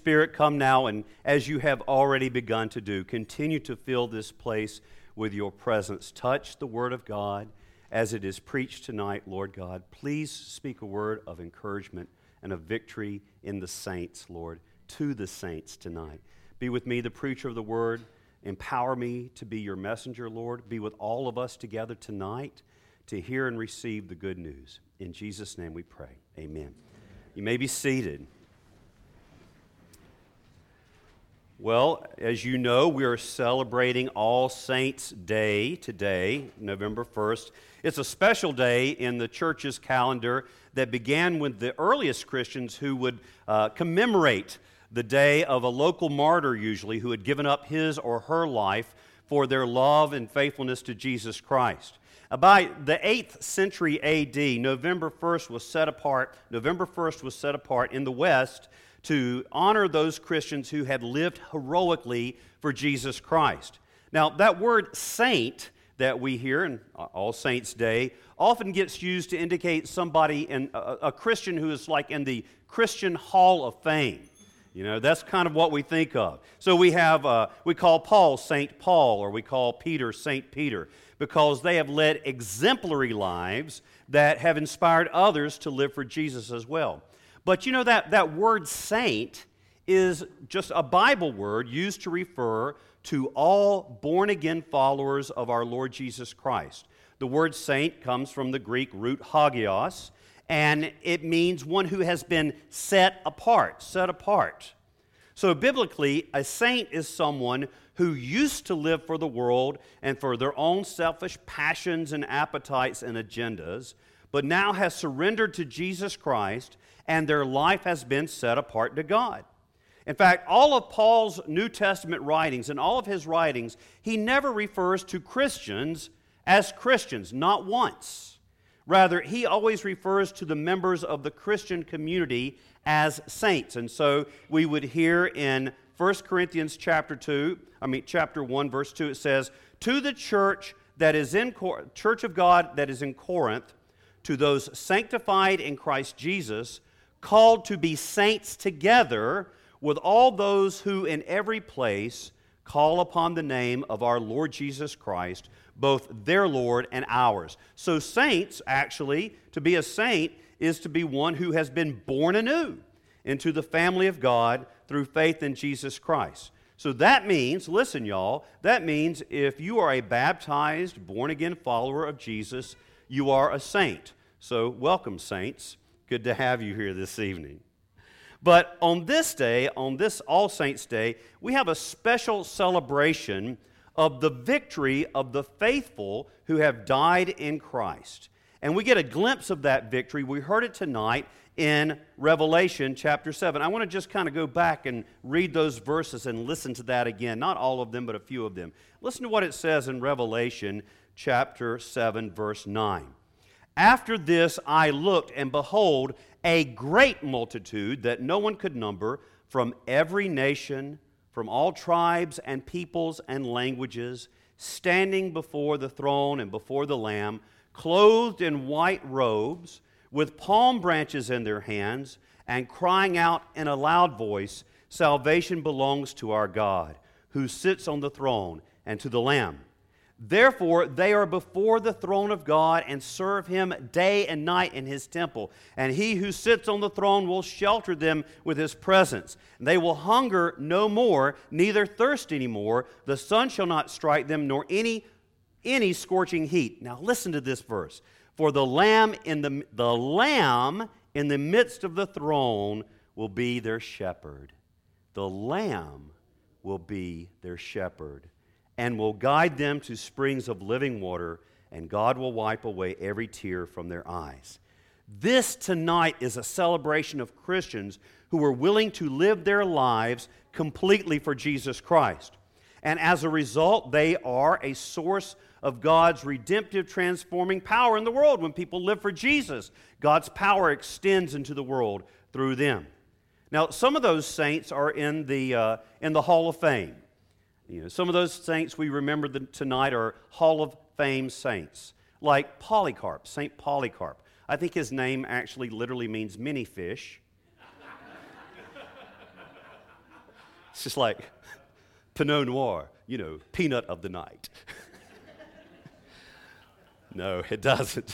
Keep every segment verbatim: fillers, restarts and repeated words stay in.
Spirit, come now, and as you have already begun to do, continue to fill this place with your presence. Touch the Word of God as it is preached tonight, Lord God. Please speak a word of encouragement and of victory in the saints, Lord, to the saints tonight. Be with me, the preacher of the Word. Empower me to be your messenger, Lord. Be with all of us together tonight to hear and receive the good news. In Jesus' name we pray. Amen. You may be seated. Well, as you know, we are celebrating All Saints' Day today, November first. It's a special day in the church's calendar that began with the earliest Christians who would uh, commemorate the day of a local martyr, usually, who had given up his or her life for their love and faithfulness to Jesus Christ. Uh, by the eighth century A D, November first was set apart, November first was set apart in the West to honor those Christians who had lived heroically for Jesus Christ. Now, that word saint that we hear in All Saints' Day often gets used to indicate somebody, in, a, a Christian who is like in the Christian Hall of Fame. You know, that's kind of what we think of. So we have, uh, we call Paul Saint Paul, or we call Peter Saint Peter, because they have led exemplary lives that have inspired others to live for Jesus as well. But you know that, that word saint is just a Bible word used to refer to all born-again followers of our Lord Jesus Christ. The word saint comes from the Greek root hagios, and it means one who has been set apart, set apart. So biblically, a saint is someone who used to live for the world and for their own selfish passions and appetites and agendas, but now has surrendered to Jesus Christ, and their life has been set apart to God. In fact, all of Paul's New Testament writings, and all of his writings, he never refers to Christians as Christians, not once. Rather, he always refers to the members of the Christian community as saints. And so we would hear in First Corinthians chapter two, I mean chapter one, verse two, it says, "To the church that is in Cor- church of God that is in Corinth, to those sanctified in Christ Jesus, called to be saints together with all those who in every place call upon the name of our Lord Jesus Christ, both their Lord and ours." So saints, actually, to be a saint is to be one who has been born anew into the family of God through faith in Jesus Christ. So that means, listen y'all, that means if you are a baptized, born-again follower of Jesus, you are a saint. So welcome, saints. Good to have you here this evening. But on this day, on this All Saints' Day, we have a special celebration of the victory of the faithful who have died in Christ. And we get a glimpse of that victory. We heard it tonight in Revelation chapter seven. I want to just kind of go back and read those verses and listen to that again. Not all of them, but a few of them. Listen to what it says in Revelation chapter seven, verse nine. "After this I looked, and behold, a great multitude that no one could number, from every nation, from all tribes and peoples and languages, standing before the throne and before the Lamb, clothed in white robes, with palm branches in their hands, and crying out in a loud voice, 'Salvation belongs to our God, who sits on the throne, and to the Lamb.' Therefore, they are before the throne of God and serve Him day and night in His temple. And He who sits on the throne will shelter them with His presence. And they will hunger no more, neither thirst any more. The sun shall not strike them, nor any, any scorching heat." Now listen to this verse. "For the Lamb in the, the Lamb in the midst of the throne will be their shepherd." The Lamb will be their shepherd, and will guide them to springs of living water, and God will wipe away every tear from their eyes. This tonight is a celebration of Christians who are willing to live their lives completely for Jesus Christ. And as a result, they are a source of God's redemptive, transforming power in the world. When people live for Jesus, God's power extends into the world through them. Now, some of those saints are in the, uh, in the Hall of Fame. You know, some of those saints we remember tonight are Hall of Fame saints, like Polycarp, Saint Polycarp. I think his name actually literally means many fish. It's just like Pinot Noir, you know, peanut of the night. No, it doesn't.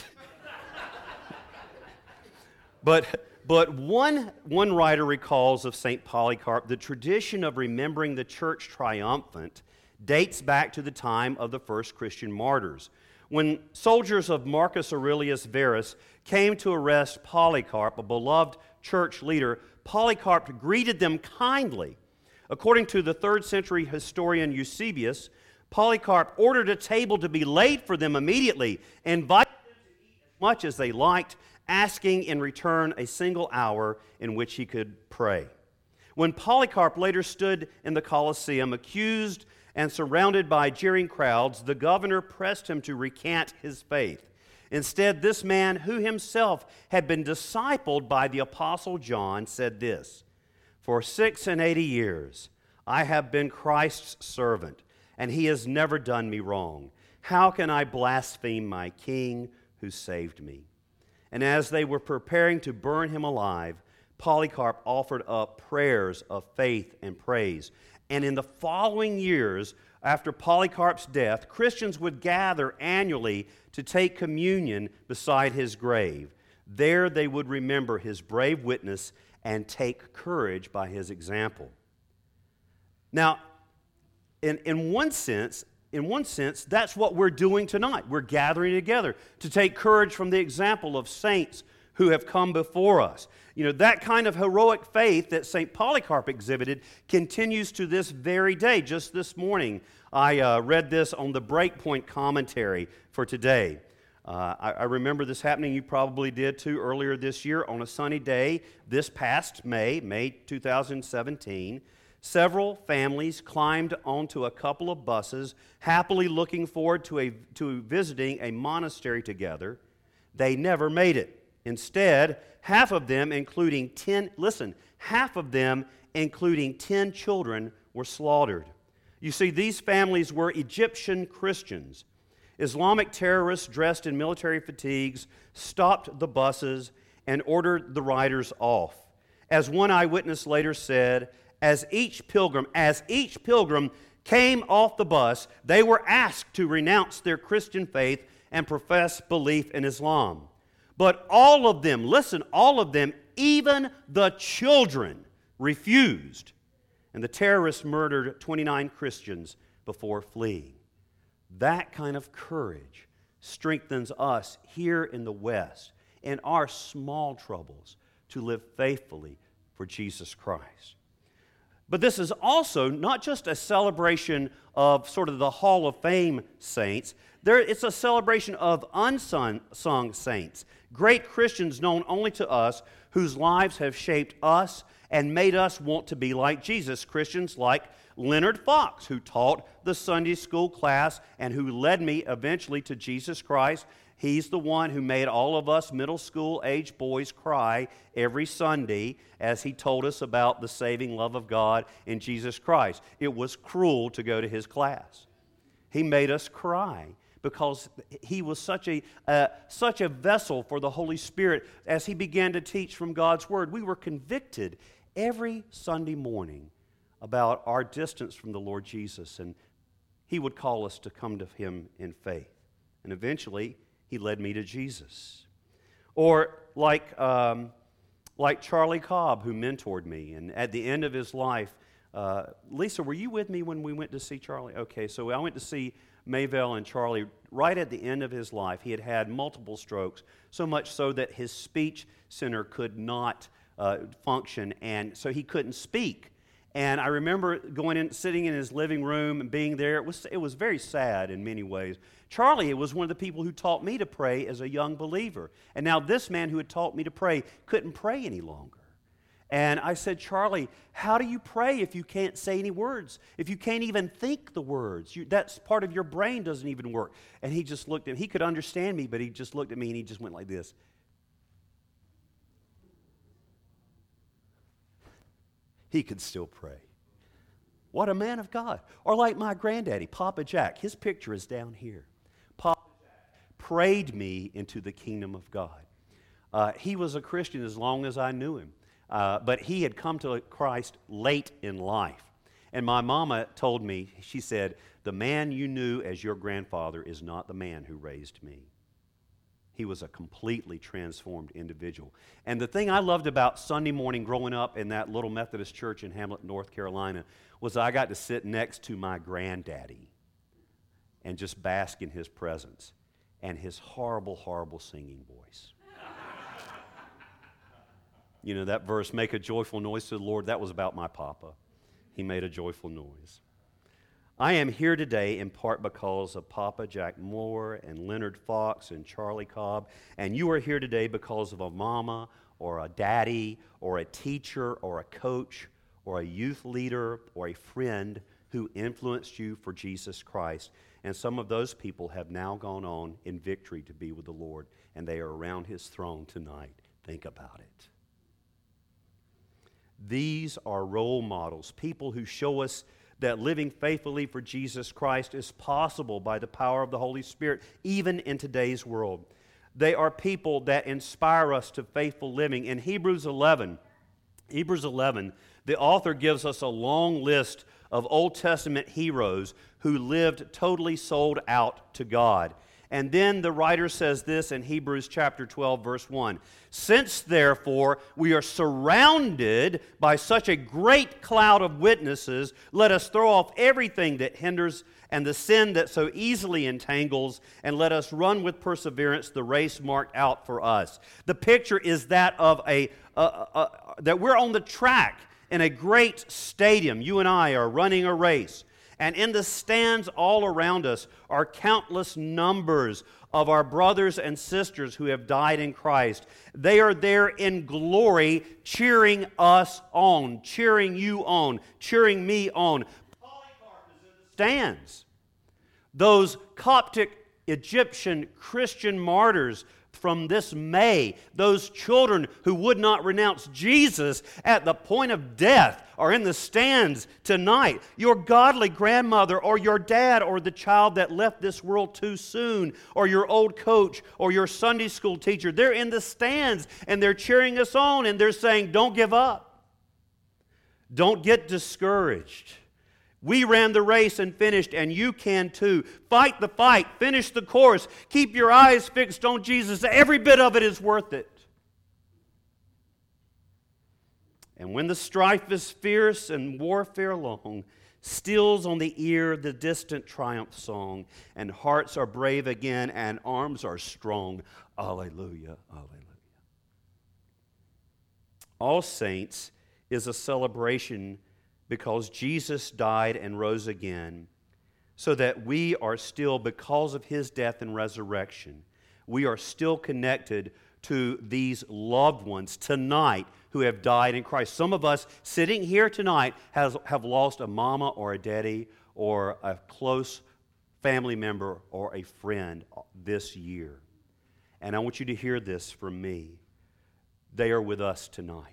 But, but one, one writer recalls of Saint Polycarp, the tradition of remembering the church triumphant dates back to the time of the first Christian martyrs. When soldiers of Marcus Aurelius Verus came to arrest Polycarp, a beloved church leader, Polycarp greeted them kindly. According to the third century historian Eusebius, Polycarp ordered a table to be laid for them immediately, invited them to eat as much as they liked, asking in return a single hour in which he could pray. When Polycarp later stood in the Colosseum, accused and surrounded by jeering crowds, the governor pressed him to recant his faith. Instead, this man, who himself had been discipled by the Apostle John, said this, "For six and eighty years I have been Christ's servant, and he has never done me wrong. How can I blaspheme my King who saved me?" And as they were preparing to burn him alive, Polycarp offered up prayers of faith and praise. And in the following years, after Polycarp's death, Christians would gather annually to take communion beside his grave. There they would remember his brave witness and take courage by his example. Now, in, in one sense, in one sense, that's what we're doing tonight. We're gathering together to take courage from the example of saints who have come before us. You know, that kind of heroic faith that Saint Polycarp exhibited continues to this very day. Just this morning, I uh, read this on the Breakpoint commentary for today. Uh, I, I remember this happening, you probably did too, earlier this year on a sunny day, this past May, May two thousand seventeen. Several families climbed onto a couple of buses, happily looking forward to, a, to visiting a monastery together. They never made it. Instead, half of them, including ten, listen, half of them, including ten children, were slaughtered. You see, these families were Egyptian Christians. Islamic terrorists dressed in military fatigues stopped the buses and ordered the riders off. As one eyewitness later said, as each pilgrim, as each pilgrim came off the bus, they were asked to renounce their Christian faith and profess belief in Islam. But all of them, listen, all of them, even the children, refused. And the terrorists murdered twenty-nine Christians before fleeing. That kind of courage strengthens us here in the West in our small troubles to live faithfully for Jesus Christ. But this is also not just a celebration of sort of the Hall of Fame saints. There, it's a celebration of unsung sung saints, great Christians known only to us, whose lives have shaped us and made us want to be like Jesus. Christians like Leonard Fox, who taught the Sunday school class and who led me eventually to Jesus Christ. He's the one who made all of us middle school age boys cry every Sunday as he told us about the saving love of God in Jesus Christ. It was cruel to go to his class. He made us cry because he was such a, uh, such a vessel for the Holy Spirit as he began to teach from God's Word. We were convicted every Sunday morning about our distance from the Lord Jesus, and he would call us to come to him in faith. And eventually, he led me to Jesus. Or like, um, like Charlie Cobb, who mentored me, and at the end of his life, uh, Lisa, were you with me when we went to see Charlie? Okay, so I went to see Mayville and Charlie right at the end of his life. He had had multiple strokes, so much so that his speech center could not uh, function, and so he couldn't speak. And I remember going in, sitting in his living room and being there. It was, it was very sad in many ways. Charlie was one of the people who taught me to pray as a young believer. And now this man who had taught me to pray couldn't pray any longer. And I said, Charlie, how do you pray if you can't say any words? If you can't even think the words? You, that's part of your brain doesn't even work. And he just looked at me. He could understand me, but he just looked at me and he just went like this. He could still pray. What a man of God. Or like my granddaddy, Papa Jack. His picture is down here. Papa Jack prayed me into the kingdom of God. Uh, he was a Christian as long as I knew him. Uh, but he had come to Christ late in life. And my mama told me, she said, the man you knew as your grandfather is not the man who raised me. He was a completely transformed individual. And the thing I loved about Sunday morning growing up in that little Methodist church in Hamlet, North Carolina, was I got to sit next to my granddaddy and just bask in his presence and his horrible, horrible singing voice. You know, that verse, make a joyful noise to the Lord, that was about my papa. He made a joyful noise. I am here today in part because of Papa Jack Moore and Leonard Fox and Charlie Cobb, and you are here today because of a mama or a daddy or a teacher or a coach or a youth leader or a friend who influenced you for Jesus Christ. And some of those people have now gone on in victory to be with the Lord, and they are around His throne tonight. Think about it. These are role models, people who show us that living faithfully for Jesus Christ is possible by the power of the Holy Spirit, even in today's world. They are people that inspire us to faithful living. In Hebrews eleven, Hebrews eleven, the author gives us a long list of Old Testament heroes who lived totally sold out to God. And then the writer says this in Hebrews chapter twelve, verse one. Since, therefore, we are surrounded by such a great cloud of witnesses, let us throw off everything that hinders and the sin that so easily entangles, and let us run with perseverance the race marked out for us. The picture is that of a, a, a that we're on the track in a great stadium. You and I are running a race. And in the stands all around us are countless numbers of our brothers and sisters who have died in Christ. They are there in glory, cheering us on, cheering you on, cheering me on. Polycarp is in the stands. Those Coptic Egyptian Christian martyrs from this May, those children who would not renounce Jesus at the point of death are in the stands tonight. Your godly grandmother or your dad or the child that left this world too soon or your old coach or your Sunday school teacher, they're in the stands and they're cheering us on and they're saying, don't give up. Don't get discouraged. We ran the race and finished, and you can too. Fight the fight. Finish the course. Keep your eyes fixed on Jesus. Every bit of it is worth it. And when the strife is fierce and warfare long, steals on the ear the distant triumph song, and hearts are brave again and arms are strong. Alleluia, alleluia. All Saints is a celebration because Jesus died and rose again, so that we are still, because of His death and resurrection, we are still connected to these loved ones tonight who have died in Christ. Some of us sitting here tonight has, have lost a mama or a daddy or a close family member or a friend this year. And I want you to hear this from me. They are with us tonight.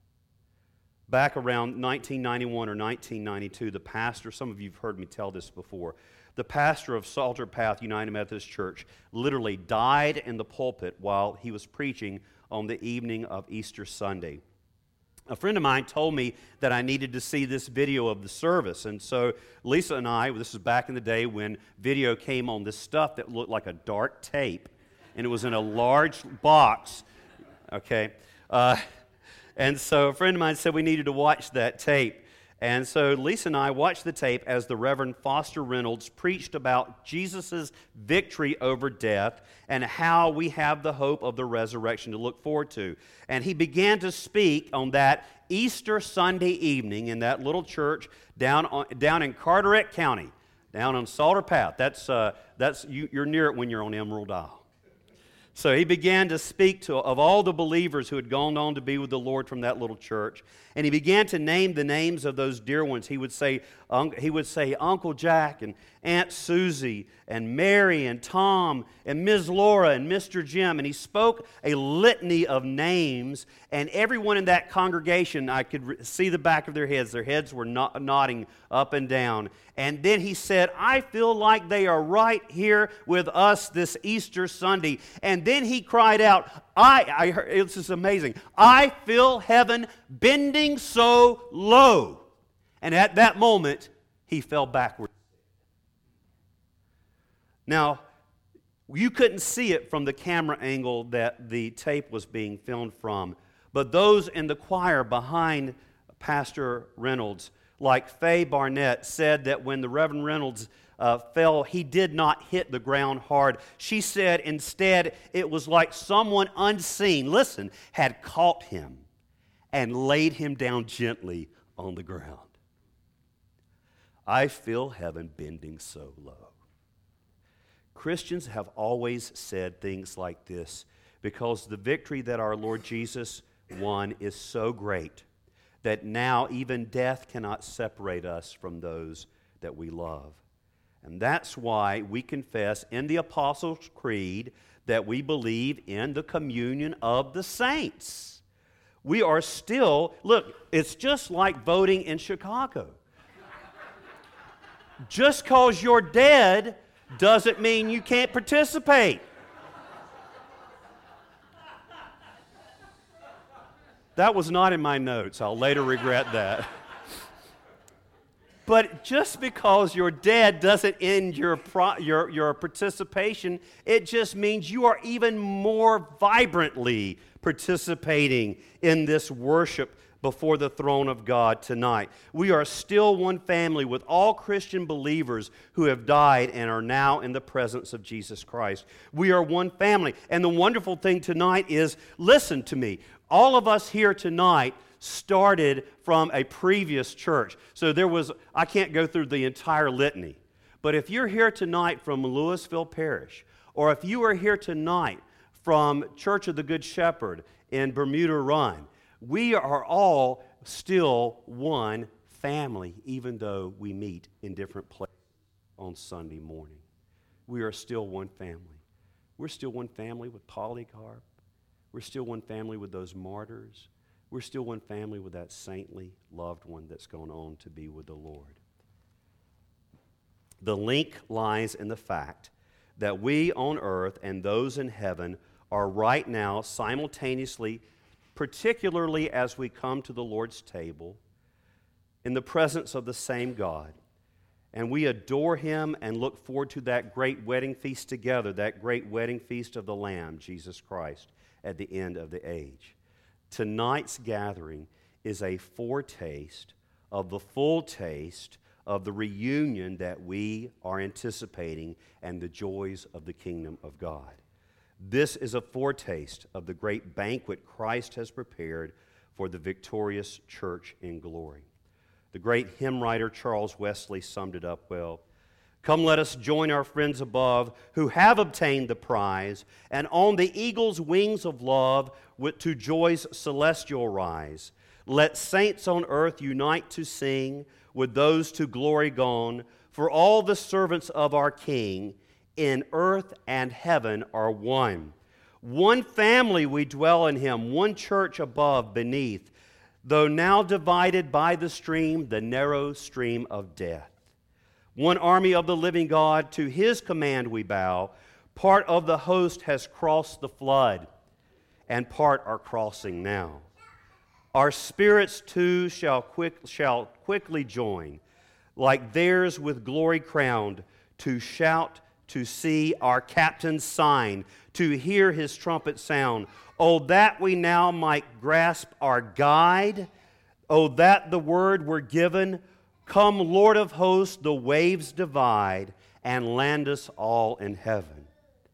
Back around nineteen ninety-one or nineteen ninety-two, the pastor, some of you have heard me tell this before, the pastor of Salter Path United Methodist Church literally died in the pulpit while he was preaching on the evening of Easter Sunday. A friend of mine told me that I needed to see this video of the service, and so Lisa and I, this is back in the day when video came on this stuff that looked like a dark tape, and it was in a large box, okay? Uh, And so a friend of mine said we needed to watch that tape. And so Lisa and I watched the tape as the Reverend Foster Reynolds preached about Jesus' victory over death and how we have the hope of the resurrection to look forward to. And he began to speak on that Easter Sunday evening in that little church down, on, down in Carteret County, down on Salter Path. That's, uh, that's you, you're near it when you're on Emerald Isle. So he began to speak to of all the believers who had gone on to be with the Lord from that little church, and he began to name the names of those dear ones. He would say, um, he would say Uncle Jack and Aunt Susie and Mary and Tom and Miz Laura and Mister Jim, and he spoke a litany of names. And everyone in that congregation, I could re- see the back of their heads. Their heads were not nodding up and down. And then he said, I feel like they are right here with us this Easter Sunday. And then he cried out, I, I heard, it's just amazing, I feel heaven bending so low. And at that moment, he fell backward. Now, you couldn't see it from the camera angle that the tape was being filmed from, but those in the choir behind Pastor Reynolds, like Faye Barnett, said that when the Reverend Reynolds uh, fell, he did not hit the ground hard. She said instead it was like someone unseen, listen, had caught him and laid him down gently on the ground. I feel heaven bending so low. Christians have always said things like this because the victory that our Lord Jesus won is so great that now even death cannot separate us from those that we love. And that's why we confess in the Apostles' Creed that we believe in the communion of the saints. We are still, look, it's just like voting in Chicago. Just because you're dead doesn't mean you can't participate. That was not in my notes. I'll later regret that. But just because you're dead doesn't end your, pro- your, your participation. It just means you are even more vibrantly participating in this worship before the throne of God tonight. We are still one family with all Christian believers who have died and are now in the presence of Jesus Christ. We are one family. And the wonderful thing tonight is, listen to me, all of us here tonight started from a previous church. So there was, I can't go through the entire litany, but if you're here tonight from Louisville Parish, or if you are here tonight from Church of the Good Shepherd in Bermuda Run, we are all still one family, even though we meet in different places on Sunday morning. We are still one family. We're still one family with Polycarp. We're still one family with those martyrs. We're still one family with that saintly loved one that's gone on to be with the Lord. The link lies in the fact that we on earth and those in heaven are right now simultaneously, particularly as we come to the Lord's table, in the presence of the same God. And we adore Him and look forward to that great wedding feast together, that great wedding feast of the Lamb, Jesus Christ, at the end of the age. Tonight's gathering is a foretaste of the full taste of the reunion that we are anticipating and the joys of the kingdom of God. This is a foretaste of the great banquet Christ has prepared for the victorious church in glory. The great hymn writer Charles Wesley summed it up well. Come, let us join our friends above who have obtained the prize, and on the eagle's wings of love with, to joys celestial rise. Let saints on earth unite to sing with those to glory gone, for all the servants of our King in earth and heaven are one. One family we dwell in Him, one church above, beneath, though now divided by the stream, the narrow stream of death. One army of the living God, to His command we bow. Part of the host has crossed the flood, and part are crossing now. Our spirits too shall quick shall quickly join, like theirs with glory crowned, to shout, to see our captain's sign, to hear his trumpet sound. Oh, that we now might grasp our guide. Oh, that the word were given. Come, Lord of hosts, the waves divide, and land us all in heaven.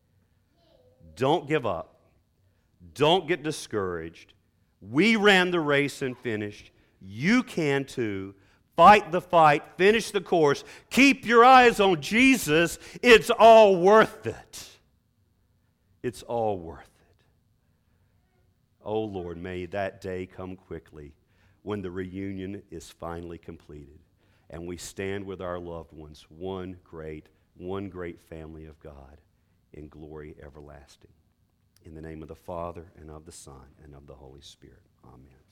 Don't give up. Don't get discouraged. We ran the race and finished. You can too. Fight the fight. Finish the course. Keep your eyes on Jesus. It's all worth it. It's all worth it. Oh Lord, may that day come quickly when the reunion is finally completed and we stand with our loved ones, one great, one great family of God in glory everlasting. In the name of the Father, and of the Son, and of the Holy Spirit. Amen.